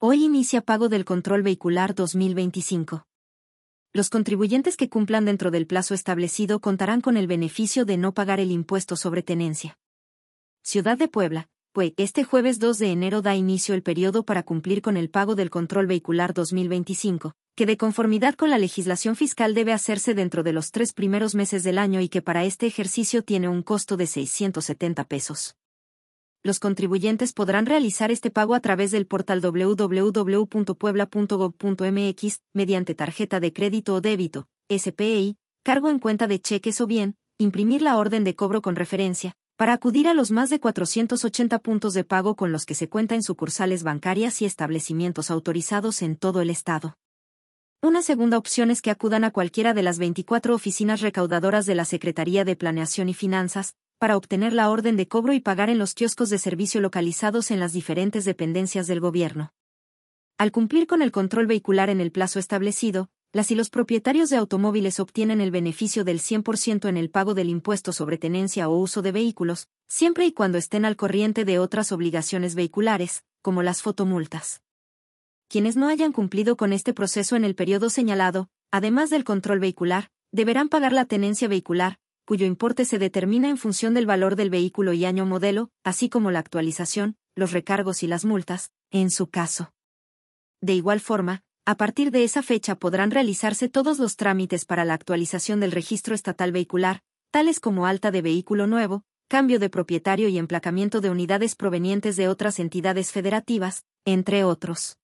Hoy inicia pago del control vehicular 2025. Los contribuyentes que cumplan dentro del plazo establecido contarán con el beneficio de no pagar el impuesto sobre tenencia. Ciudad de Puebla, pues este jueves 2 de enero da inicio el periodo para cumplir con el pago del control vehicular 2025, que de conformidad con la legislación fiscal debe hacerse dentro de los 3 primeros meses del año y que para este ejercicio tiene un costo de 670 pesos. Los contribuyentes podrán realizar este pago a través del portal www.puebla.gov.mx, mediante tarjeta de crédito o débito, SPI, cargo en cuenta de cheques o bien, imprimir la orden de cobro con referencia, para acudir a los más de 480 puntos de pago con los que se cuenta en sucursales bancarias y establecimientos autorizados en todo el estado. Una segunda opción es que acudan a cualquiera de las 24 oficinas recaudadoras de la Secretaría de Planeación y Finanzas, para obtener la orden de cobro y pagar en los kioscos de servicio localizados en las diferentes dependencias del gobierno. Al cumplir con el control vehicular en el plazo establecido, las y los propietarios de automóviles obtienen el beneficio del 100% en el pago del impuesto sobre tenencia o uso de vehículos, siempre y cuando estén al corriente de otras obligaciones vehiculares, como las fotomultas. Quienes no hayan cumplido con este proceso en el periodo señalado, además del control vehicular, deberán pagar la tenencia vehicular, cuyo importe se determina en función del valor del vehículo y año modelo, así como la actualización, los recargos y las multas, en su caso. De igual forma, a partir de esa fecha podrán realizarse todos los trámites para la actualización del registro estatal vehicular, tales como alta de vehículo nuevo, cambio de propietario y emplacamiento de unidades provenientes de otras entidades federativas, entre otros.